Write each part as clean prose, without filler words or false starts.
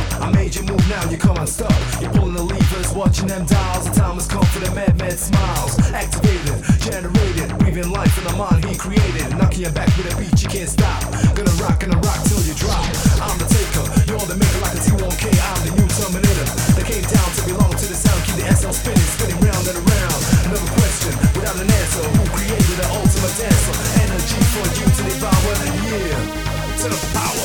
I made you move, now you come unstuck. You're pulling the levers, watching them dials. The time has come for the mad smiles. Activated, generated, breathing life in the mind he created. Knocking your back with a beat you can't stop. Gonna rock till you drop. I'm the taker, you're the maker like a T1K. I'm the new Terminator that came down to belong to the sound. Keep the SL spinning, spinning round and around. Another question without an answer. Who created the ultimate dancer? Energy for you to devour. Yeah, to the power.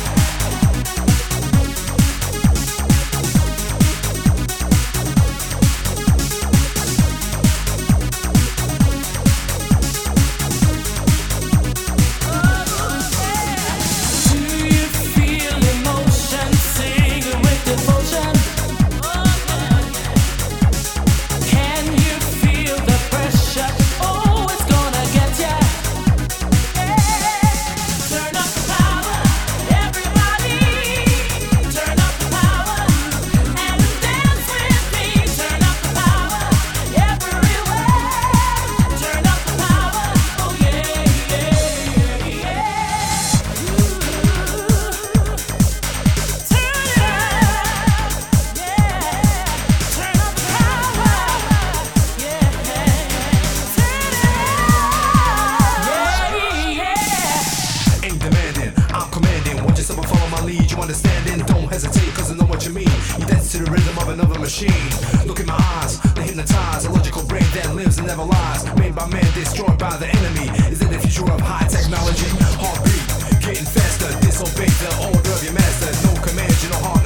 You understanding? Don't hesitate, cause I know what you mean. You dance to the rhythm of another machine. Look in my eyes, they hypnotize. A logical brain that lives and never lies. Made by man, destroyed by the enemy. Is it the future of high technology? Heartbeat, getting faster. Disobey the order of your master. No command, you know hard.